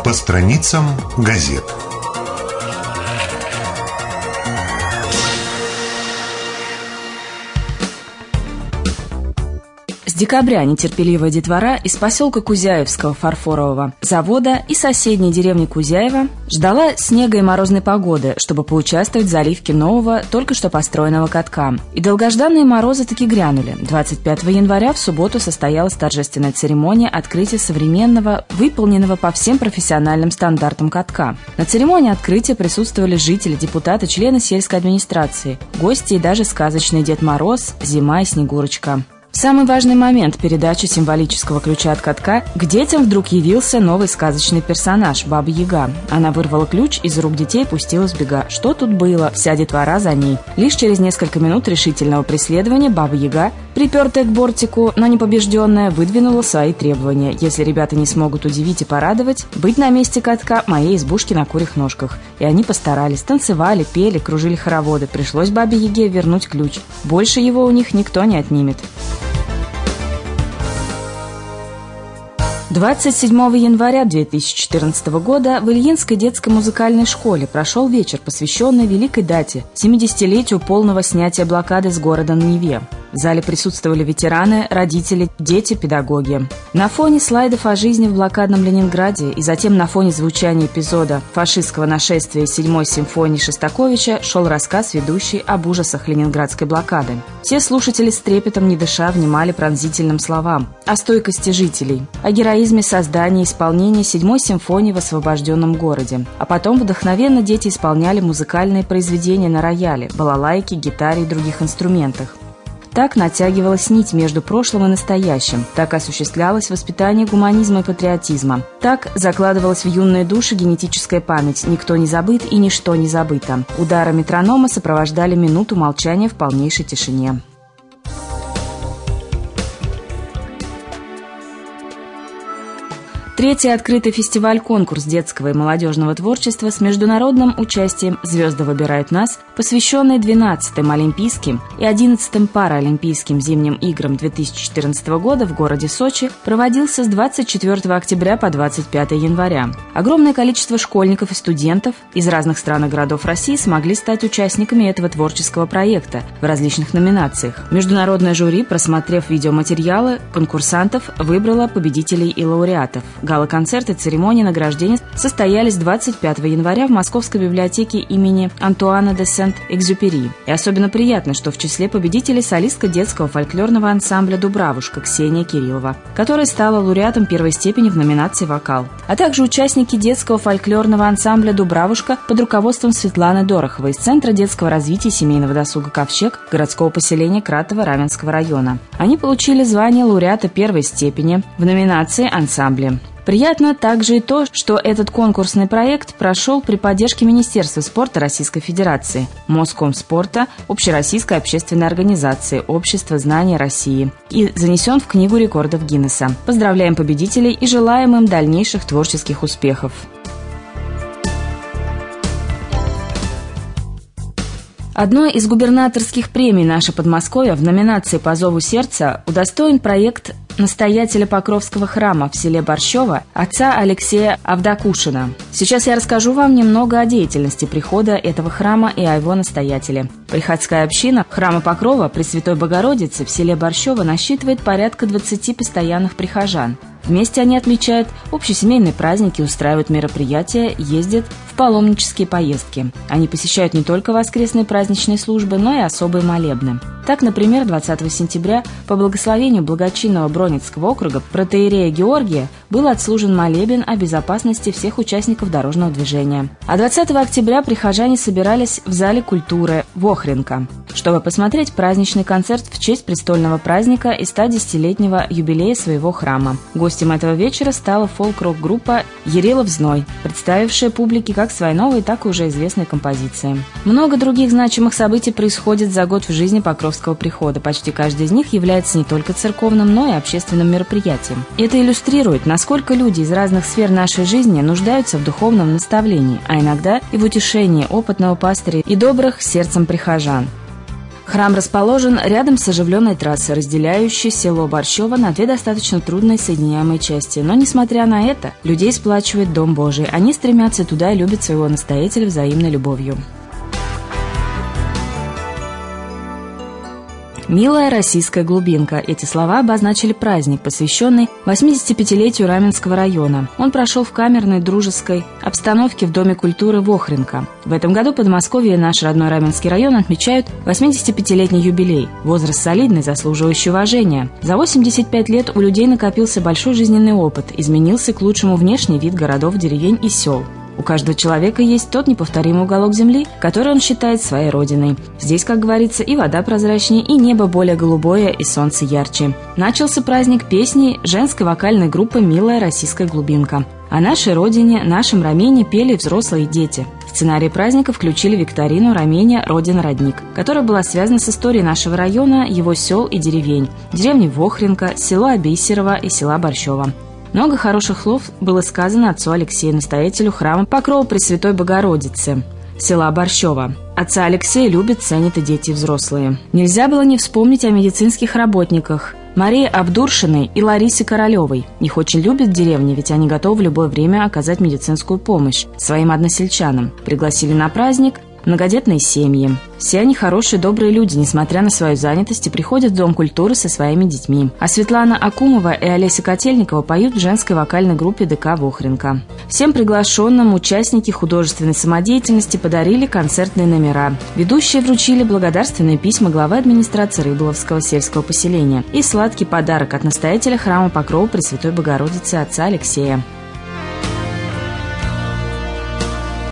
по страницам газет. С декабря нетерпеливая детвора из поселка Кузяевского фарфорового завода и соседней деревни Кузяева ждала снега и морозной погоды, чтобы поучаствовать в заливке нового, только что построенного катка. И долгожданные морозы таки грянули. 25 января в субботу состоялась торжественная церемония открытия современного, выполненного по всем профессиональным стандартам катка. На церемонии открытия присутствовали жители, депутаты, члены сельской администрации, гости и даже сказочный Дед Мороз, Зима и Снегурочка. В самый важный момент передачи символического ключа от катка к детям вдруг явился новый сказочный персонаж – Баба Яга. Она вырвала ключ из рук детей и пустилась в бега. Что тут было? Вся детвора за ней. Лишь через несколько минут решительного преследования Баба Яга, припертая к бортику, но не побежденная, выдвинула свои требования. Если ребята не смогут удивить и порадовать, быть на месте катка моей избушки на курьих ножках. И они постарались, танцевали, пели, кружили хороводы. Пришлось Бабе Яге вернуть ключ. Больше его у них никто не отнимет. 27 января 2014 года в Ильинской детской музыкальной школе прошел вечер, посвященный великой дате – 70-летию полного снятия блокады с города на Неве. В зале присутствовали ветераны, родители, дети, педагоги. На фоне слайдов о жизни в блокадном Ленинграде и затем на фоне звучания эпизода фашистского нашествия 7-й симфонии Шостаковича шел рассказ ведущей об ужасах ленинградской блокады. Все слушатели с трепетом, не дыша, внимали пронзительным словам о стойкости жителей, о героизме создания и исполнения 7-й симфонии в освобожденном городе. А потом вдохновенно дети исполняли музыкальные произведения на рояле, балалайке, гитаре и других инструментах. Так натягивалась нить между прошлым и настоящим, так осуществлялось воспитание гуманизма и патриотизма, так закладывалась в юные души генетическая память «Никто не забыт и ничто не забыто». Удары метронома сопровождали минуту молчания в полнейшей тишине. Третий открытый фестиваль-конкурс детского и молодежного творчества с международным участием «Звезды выбирают нас», посвященный 12-м Олимпийским и 11-м Паралимпийским зимним играм 2014 года в городе Сочи, проводился с 24 октября по 25 января. Огромное количество школьников и студентов из разных стран и городов России смогли стать участниками этого творческого проекта в различных номинациях. Международное жюри, просмотрев видеоматериалы конкурсантов, выбрало победителей и лауреатов. Гала-концерт и церемония награждения состоялись 25 января в Московской библиотеке имени Антуана де Сент-Экзюпери. И особенно приятно, что в числе победителей солистка детского фольклорного ансамбля «Дубравушка» Ксения Кириллова, которая стала лауреатом первой степени в номинации «Вокал», а также участники детского фольклорного ансамбля «Дубравушка» под руководством Светланы Дороховой из Центра детского развития и семейного досуга «Ковчег» городского поселения Кратово Раменского района. Они получили звание лауреата первой степени в номинации «Ансамбли». Приятно также и то, что этот конкурсный проект прошел при поддержке Министерства спорта Российской Федерации, Москомспорта, Общероссийской общественной организации «Общество знания России» и занесен в Книгу рекордов Гиннесса. Поздравляем победителей и желаем им дальнейших творческих успехов. Одной из губернаторских премий «Наше Подмосковье» в номинации «По зову сердца» удостоен проект настоятеля Покровского храма в селе Борщево отца Алексея Авдокушина. Сейчас я расскажу вам немного о деятельности прихода этого храма и о его настоятеле. Приходская община храма Покрова Пресвятой Богородицы в селе Борщево насчитывает порядка 20 постоянных прихожан. Вместе они отмечают общесемейные праздники, устраивают мероприятия, ездят в паломнические поездки. Они посещают не только воскресные праздничные службы, но и особые молебны. Так, например, 20 сентября по благословению благочинного Бронницкого округа протоиерея Георгия был отслужен молебен о безопасности всех участников дорожного движения. А 20 октября прихожане собирались в зале культуры Вохренко, чтобы посмотреть праздничный концерт в честь престольного праздника и 110-летнего юбилея своего храма. Гостем этого вечера стала фолк-рок-группа «Ярилов Зной», представившая публике как свои новые, так и уже известные композиции. Много других значимых событий происходит за год в жизни Покровского прихода. Почти каждый из них является не только церковным, но и общественным мероприятием. Это иллюстрирует, насколько люди из разных сфер нашей жизни нуждаются в духовном наставлении, а иногда и в утешении опытного пастыря и добрых сердцем прихожан. Храм расположен рядом с оживленной трассой, разделяющей село Борщево на две достаточно трудные соединяемые части. Но, несмотря на это, людей сплачивает Дом Божий. Они стремятся туда и любят своего настоятеля взаимной любовью. «Милая российская глубинка» – эти слова обозначили праздник, посвященный 85-летию Раменского района. Он прошел в камерной дружеской обстановке в Доме культуры Вохренко. В этом году Подмосковье и наш родной Раменский район отмечают 85-летний юбилей. Возраст солидный, заслуживающий уважения. За 85 лет у людей накопился большой жизненный опыт, изменился к лучшему внешний вид городов, деревень и сел. У каждого человека есть тот неповторимый уголок земли, который он считает своей родиной. Здесь, как говорится, и вода прозрачнее, и небо более голубое, и солнце ярче. Начался праздник песней женской вокальной группы «Милая российская глубинка». О нашей родине, нашем Рамене пели взрослые и дети. В сценарий праздника включили викторину «Рамене. Родина-родник», которая была связана с историей нашего района, его сел и деревень, деревни Вохренко, села Бисерово и села Борщево. Много хороших слов было сказано отцу Алексею, настоятелю храма Покрова Пресвятой Богородицы, села Борщево. Отца Алексея любят, ценят и дети, и взрослые. Нельзя было не вспомнить о медицинских работниках Марии Абдуршиной и Ларисе Королевой. Их очень любят в деревне, ведь они готовы в любое время оказать медицинскую помощь своим односельчанам. Пригласили на праздник многодетные семьи. Все они хорошие, добрые люди, несмотря на свою занятость, и приходят в Дом культуры со своими детьми. А Светлана Акумова и Олеся Котельникова поют в женской вокальной группе ДК «Вохренко». Всем приглашенным участники художественной самодеятельности подарили концертные номера. Ведущие вручили благодарственные письма главы администрации Рыболовского сельского поселения и сладкий подарок от настоятеля храма Покрова Пресвятой Богородицы отца Алексея.